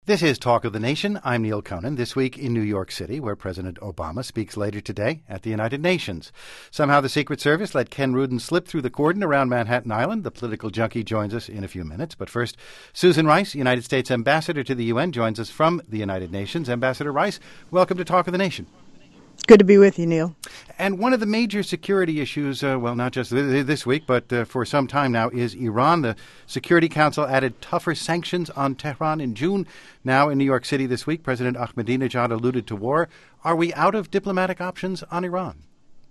This is Talk of the Nation. I'm Neil Conan. This week in New York City, where President Obama speaks later today at the United Nations. Somehow the Secret Service let Ken Rudin slip through the cordon around Manhattan Island. The political junkie joins us in a few minutes. But first, Susan Rice, United States Ambassador to the UN, joins us from the United Nations. Ambassador Rice, welcome to Talk of the Nation. Good to be with you, Neil. And one of the major security issues, not just this week, but for some time now, is Iran. The Security Council added tougher sanctions on Tehran in June. Now in New York City this week, President Ahmadinejad alluded to war. Are we out of diplomatic options on Iran?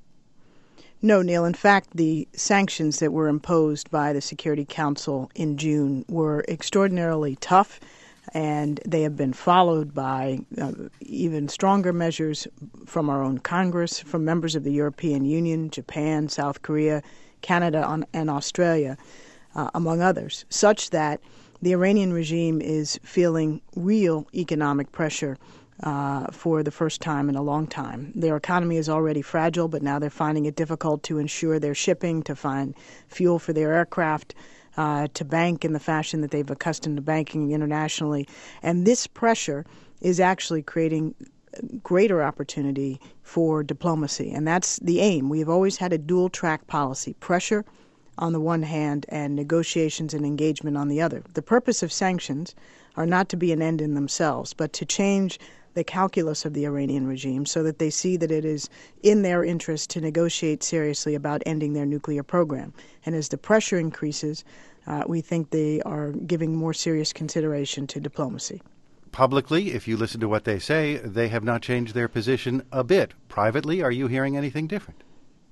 No, Neil. In fact, the sanctions that were imposed by the Security Council in June were extraordinarily tough, and they have been followed by even stronger measures from our own Congress, from members of the European Union, Japan, South Korea, Canada, and Australia, among others, such that the Iranian regime is feeling real economic pressure for the first time in a long time. Their economy is already fragile, but now they're finding it difficult to ensure their shipping, to find fuel for their aircraft, to bank in the fashion that they've accustomed to banking internationally. And this pressure is actually creating greater opportunity for diplomacy. And that's the aim. We have always had a dual-track policy, pressure on the one hand and negotiations and engagement on the other. The purpose of sanctions are not to be an end in themselves, but to change the calculus of the Iranian regime so that they see that it is in their interest to negotiate seriously about ending their nuclear program. And as the pressure increases, we think they are giving more serious consideration to diplomacy. Publicly, if you listen to what they say, they have not changed their position a bit. Privately, are you hearing anything different?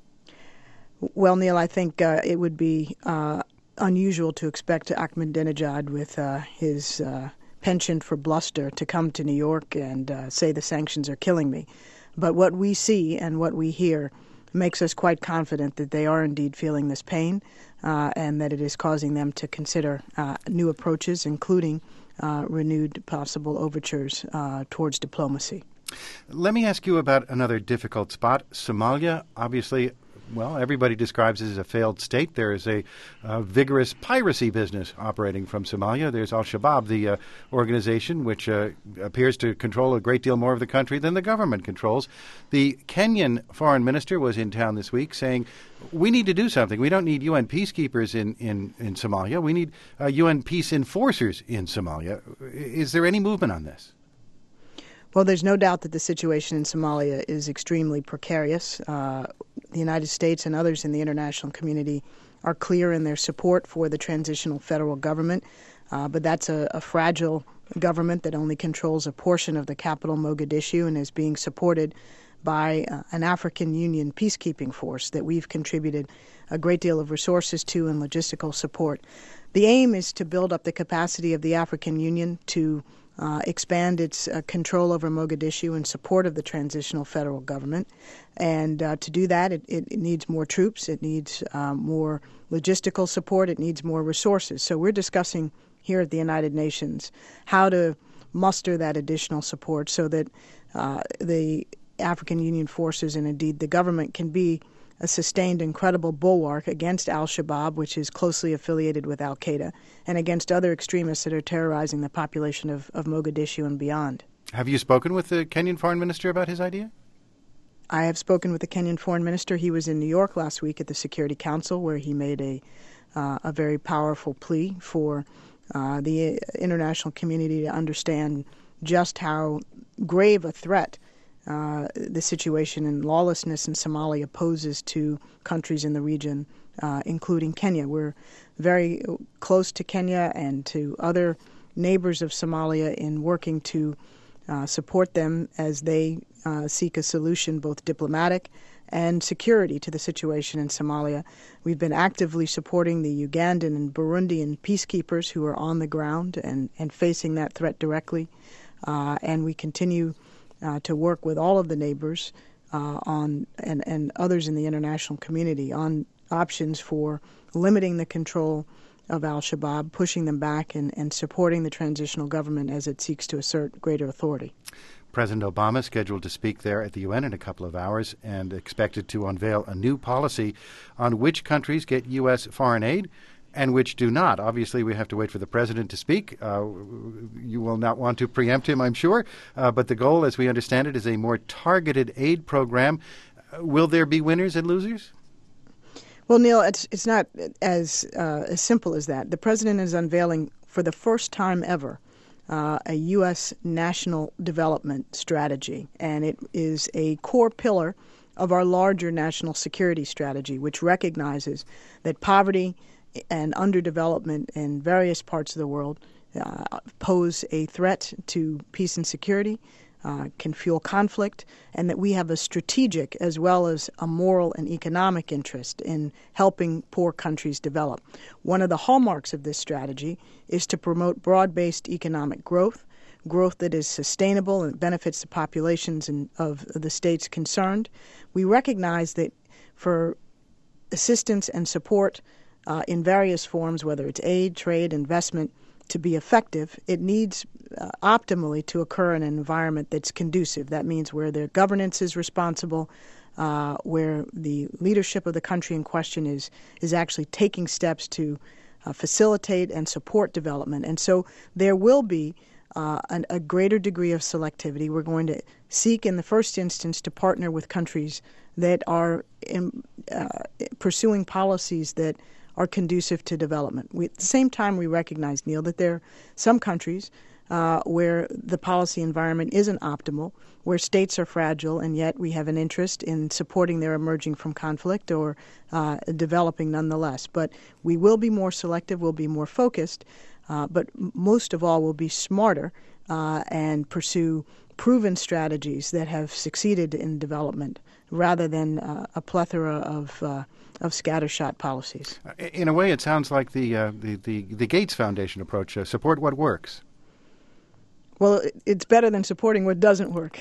Well, Neil, I think it would be unusual to expect Ahmadinejad with his penchant for bluster to come to New York and say the sanctions are killing me. But what we see and what we hear makes us quite confident that they are indeed feeling this pain and that it is causing them to consider new approaches, including renewed possible overtures towards diplomacy. Let me ask you about another difficult spot. Somalia, obviously, well, everybody describes it as a failed state. There is a vigorous piracy business operating from Somalia. There's Al-Shabaab, the organization which appears to control a great deal more of the country than the government controls. The Kenyan foreign minister was in town this week saying, we need to do something. We don't need UN peacekeepers in Somalia. We need UN peace enforcers in Somalia. Is there any movement on this? Well, there's no doubt that the situation in Somalia is extremely precarious. The United States and others in the international community are clear in their support for the transitional federal government, but that's a fragile government that only controls a portion of the capital, Mogadishu, and is being supported by an African Union peacekeeping force that we've contributed a great deal of resources to and logistical support. The aim is to build up the capacity of the African Union to expand its control over Mogadishu in support of the transitional federal government. And to do that, it needs more troops, it needs more logistical support, it needs more resources. So we're discussing here at the United Nations how to muster that additional support so that the African Union forces and indeed the government can be a sustained and credible bulwark against Al-Shabaab, which is closely affiliated with Al-Qaeda, and against other extremists that are terrorizing the population of Mogadishu and beyond. Have you spoken with the Kenyan foreign minister about his idea? I have spoken with the Kenyan foreign minister. He was in New York last week at the Security Council, where he made a very powerful plea for the international community to understand just how grave a threat the situation and lawlessness in Somalia poses to countries in the region, including Kenya. We're very close to Kenya and to other neighbors of Somalia in working to support them as they seek a solution, both diplomatic and security, to the situation in Somalia. We've been actively supporting the Ugandan and Burundian peacekeepers who are on the ground and facing that threat directly, and we continue to work with all of the neighbors and others in the international community on options for limiting the control of Al-Shabaab, pushing them back, and supporting the transitional government as it seeks to assert greater authority. President Obama is scheduled to speak there at the UN in a couple of hours and expected to unveil a new policy on which countries get U.S. foreign aid and which do not. Obviously, we have to wait for the president to speak. You will not want to preempt him, I'm sure. But the goal, as we understand it, is a more targeted aid program. Will there be winners and losers? Well, Neil, it's not as simple as that. The president is unveiling for the first time ever a U.S. national development strategy, and it is a core pillar of our larger national security strategy, which recognizes that poverty and underdevelopment in various parts of the world pose a threat to peace and security, can fuel conflict, and that we have a strategic as well as a moral and economic interest in helping poor countries develop. One of the hallmarks of this strategy is to promote broad-based economic growth that is sustainable and benefits the populations of the states concerned. We recognize that for assistance and support in various forms, whether it's aid, trade, investment, to be effective, it needs optimally to occur in an environment that's conducive. That means where their governance is responsible, where the leadership of the country in question is actually taking steps to facilitate and support development. And so there will be a greater degree of selectivity. We're going to seek in the first instance to partner with countries that are pursuing policies that are conducive to development. At the same time, we recognize, Neil, that there are some countries where the policy environment isn't optimal, where states are fragile, and yet we have an interest in supporting their emerging from conflict or developing nonetheless. But we will be more selective, we'll be more focused, but most of all, we'll be smarter and pursue proven strategies that have succeeded in development rather than a plethora of scattershot policies. In a way, it sounds like the Gates Foundation approach, support what works. Well, it's better than supporting what doesn't work.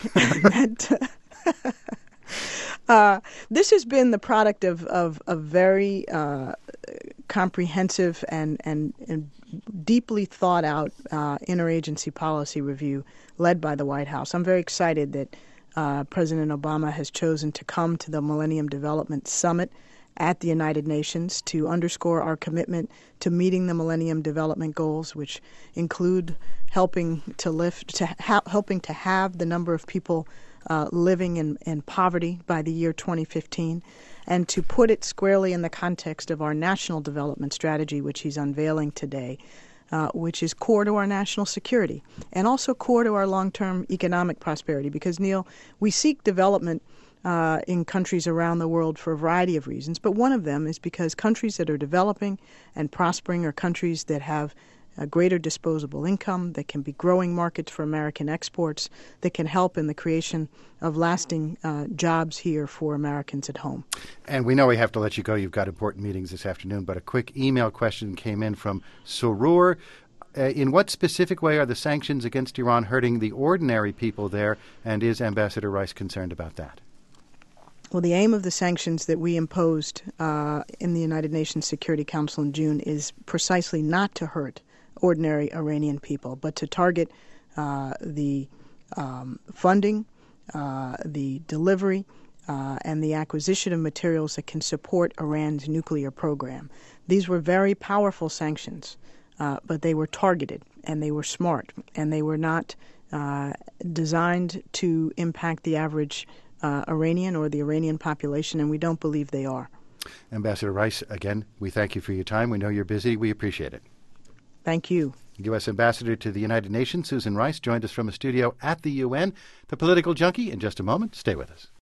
This has been the product of a very comprehensive and deeply thought out interagency policy review led by the White House. I'm very excited that President Obama has chosen to come to the Millennium Development Summit at the United Nations to underscore our commitment to meeting the Millennium Development Goals, which include helping to have the number of people living in poverty by the year 2015, and to put it squarely in the context of our national development strategy, which he's unveiling today, which is core to our national security and also core to our long-term economic prosperity. Because, Neil, we seek development in countries around the world for a variety of reasons, but one of them is because countries that are developing and prospering are countries that have a greater disposable income, that can be growing markets for American exports, that can help in the creation of lasting jobs here for Americans at home. And we know we have to let you go. You've got important meetings this afternoon, but a quick email question came in from Surur. In what specific way are the sanctions against Iran hurting the ordinary people there, and is Ambassador Rice concerned about that? Well, the aim of the sanctions that we imposed in the United Nations Security Council in June is precisely not to hurt ordinary Iranian people, but to target the funding, the delivery, and the acquisition of materials that can support Iran's nuclear program. These were very powerful sanctions, but they were targeted, and they were smart, and they were not designed to impact the average Iranian or the Iranian population, and we don't believe they are. Ambassador Rice, again, we thank you for your time. We know you're busy. We appreciate it. Thank you. U.S. Ambassador to the United Nations, Susan Rice, joined us from a studio at the UN. The Political Junkie in just a moment. Stay with us.